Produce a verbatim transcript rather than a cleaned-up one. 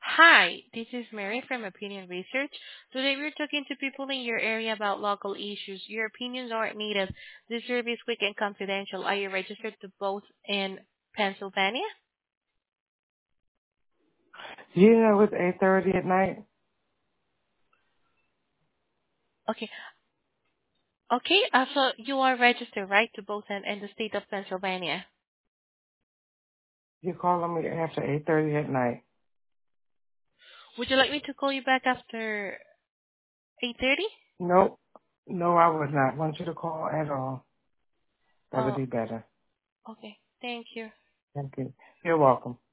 Hi, this is Mary from Opinion Research. Today we're talking to people in your area about local issues. Your opinions aren't needed. This service is quick and confidential. Are you registered to vote in Pennsylvania? Yeah, it was eight thirty at night. Okay. Okay, uh, so you are registered, right, to vote in, in the state of Pennsylvania. You calling me after eight thirty at night? Would you like me to call you back after eight thirty? Nope. No, I would not want you to call at all. That would Oh, be better. okay. Thank you. Thank you. You're welcome.